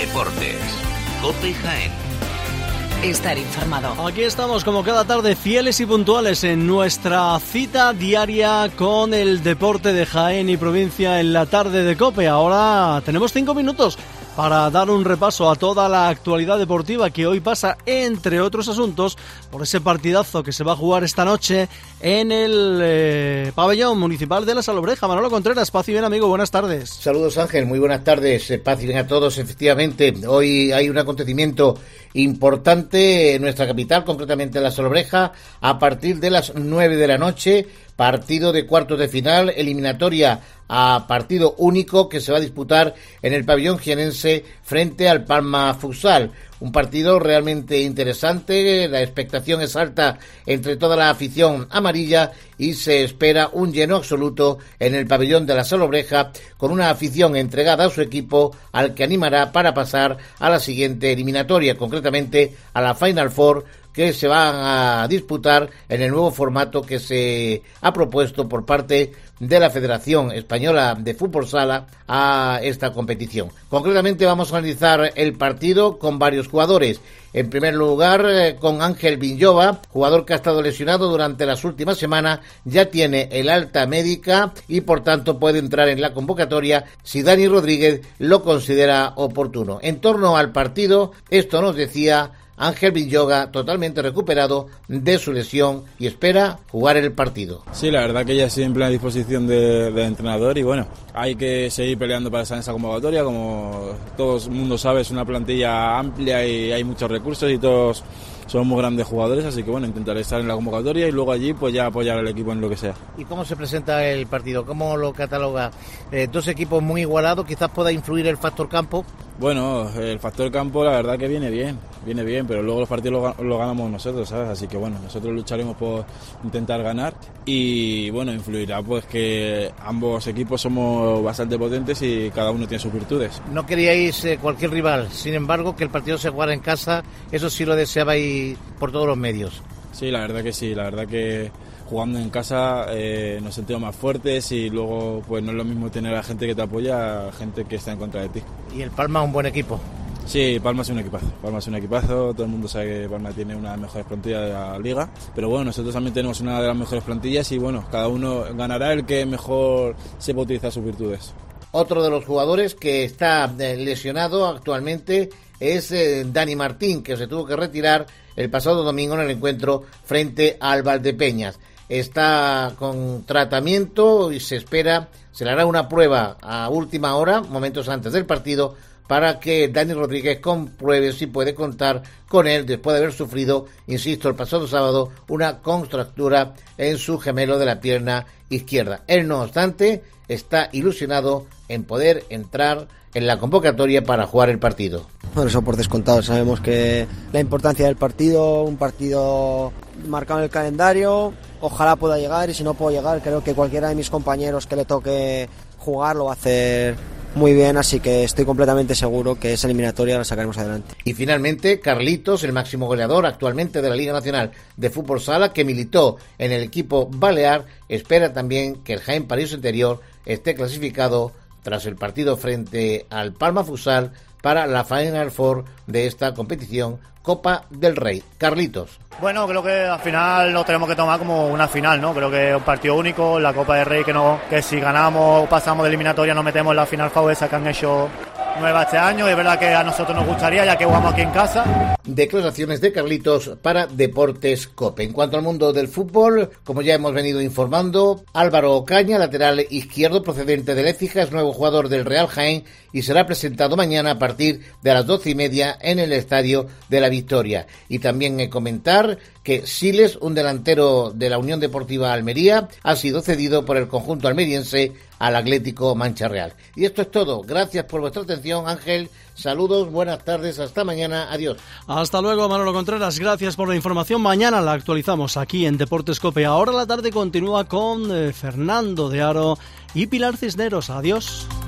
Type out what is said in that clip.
Deportes. COPE Jaén. Estar informado. Aquí estamos como cada tarde, fieles y puntuales en nuestra cita diaria con el deporte de Jaén y provincia en la tarde de COPE. Ahora tenemos 5 minutos para dar un repaso a toda la actualidad deportiva que hoy pasa, entre otros asuntos, por ese partidazo que se va a jugar esta noche en el pabellón municipal de La Salobreja. Manolo Contreras, paz y bien, amigo, buenas tardes. Saludos, Ángel, muy buenas tardes, paz y bien a todos. Efectivamente, hoy hay un acontecimiento importante en nuestra capital, concretamente en La Salobreja, a partir de las 9 de la noche, partido de cuartos de final, eliminatoria a partido único que se va a disputar en el pabellón jienense frente al Palma Futsal. Un partido realmente interesante, la expectación es alta entre toda la afición amarilla y se espera un lleno absoluto en el pabellón de La Salobreja, con una afición entregada a su equipo, al que animará para pasar a la siguiente eliminatoria, concretamente a la Final Four, que se van a disputar en el nuevo formato que se ha propuesto por parte de la Federación Española de Fútbol Sala a esta competición. Concretamente vamos a analizar el partido con varios jugadores. En primer lugar, con Ángel Viñova, jugador que ha estado lesionado durante las últimas semanas, ya tiene el alta médica y por tanto puede entrar en la convocatoria si Dani Rodríguez lo considera oportuno. En torno al partido, esto nos decía Ángel Viñova, totalmente recuperado de su lesión y espera jugar el partido. Sí, la verdad que ya estoy en plena disposición del entrenador y bueno, hay que seguir peleando para estar en esa convocatoria. Como todo el mundo sabe, es una plantilla amplia y hay muchos recursos y todos son muy grandes jugadores, así que bueno, intentaré estar en la convocatoria y luego allí pues ya apoyar al equipo en lo que sea. ¿Y cómo se presenta el partido? ¿Cómo lo cataloga? Dos equipos muy igualados, quizás pueda influir el factor campo. Bueno, el factor campo la verdad que viene bien, pero luego los partidos lo ganamos nosotros, ¿sabes? Así que bueno, nosotros lucharemos por intentar ganar y bueno, influirá pues que ambos equipos somos bastante potentes y cada uno tiene sus virtudes. No queríais cualquier rival, sin embargo, que el partido se jugara en casa, eso sí lo deseabais por todos los medios. Sí, la verdad que jugando en casa nos sentimos más fuertes y luego pues no es lo mismo tener a gente que te apoya a gente que está en contra de ti. ¿Y el Palma es un buen equipo? Sí, Palma es un equipazo, todo el mundo sabe que Palma tiene una de las mejores plantillas de la liga, pero bueno, nosotros también tenemos una de las mejores plantillas y bueno, cada uno ganará el que mejor sepa utilizar sus virtudes. Otro de los jugadores que está lesionado actualmente es Dani Martín, que se tuvo que retirar el pasado domingo en el encuentro frente al Valdepeñas. Está con tratamiento y se le hará una prueba a última hora, momentos antes del partido, para que Dani Rodríguez compruebe si puede contar con él después de haber sufrido, insisto, el pasado sábado, una contractura en su gemelo de la pierna izquierda. Él, no obstante, está ilusionado en poder entrar en la convocatoria para jugar el partido. Bueno, eso por descontado, sabemos que la importancia del partido, un partido marcado en el calendario, ojalá pueda llegar y si no puedo llegar, creo que cualquiera de mis compañeros que le toque jugar lo va a hacer muy bien, así que estoy completamente seguro que esa eliminatoria la sacaremos adelante. Y finalmente, Carlitos, el máximo goleador actualmente de la Liga Nacional de Fútbol Sala, que militó en el equipo balear, espera también que el Jaén Paraíso Interior esté clasificado tras el partido frente al Palma Futsal para la Final Four de esta competición, Copa del Rey. Carlitos. Bueno, creo que al final lo tenemos que tomar como una final, ¿no? Creo que es un partido único, la Copa del Rey, que si ganamos o pasamos de eliminatoria nos metemos en la Final Four esa que han hecho nueva este año. Es verdad que a nosotros nos gustaría, ya que jugamos aquí en casa. Declaraciones de Carlitos para Deportes COPE. En cuanto al mundo del fútbol, como ya hemos venido informando, Álvaro Ocaña, lateral izquierdo procedente del Écija, es nuevo jugador del Real Jaén y será presentado mañana a partir de las 12:30 en el Estadio de la Victoria. Y también comentar que Siles, un delantero de la Unión Deportiva Almería, ha sido cedido por el conjunto almeriense al Atlético Mancha Real. Y esto es todo. Gracias por vuestra atención, Ángel. Saludos, buenas tardes, hasta mañana. Adiós. Hasta luego, Manolo Contreras. Gracias por la información. Mañana la actualizamos aquí en Deportes COPE. Ahora la tarde continúa con Fernando de Aro y Pilar Cisneros. Adiós.